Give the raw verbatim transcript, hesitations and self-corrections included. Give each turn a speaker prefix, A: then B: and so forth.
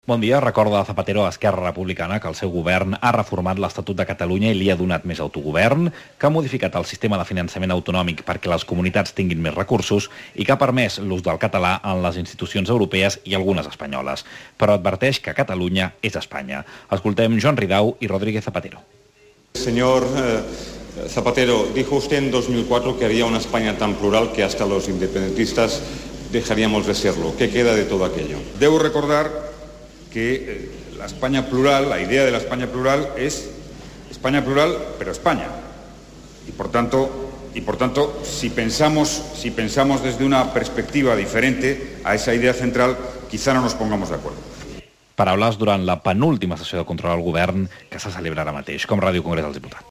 A: Bon dia. Recorda Zapatero a Esquerra Republicana que el seu govern ha reformat l'Estatut de Catalunya i li ha donat més autogovern, que ha modificat el sistema de finançament autonòmic perquè les comunitats tinguin més recursos i que ha permès l'ús del català en les institucions europees i algunes espanyoles. Però adverteix que Catalunya és Espanya. Escoltem Joan Ridao i Rodríguez Zapatero.
B: Señor eh, Zapatero, dijo usted en dos mil cuatro que había una España tan plural que hasta los independentistas dejaríamos de serlo. ¿Qué queda de todo aquello?
C: Debo recordar que la España plural, la idea de la España plural es España plural, pero España. Y por tanto, y por tanto si pensamos, si pensamos desde una perspectiva diferente a esa idea central, quizá no nos pongamos de acuerdo.
A: Paraules durant la penúltima sessió de control al govern que se celebra ara mateix, com Ràdio Congrés dels Diputats.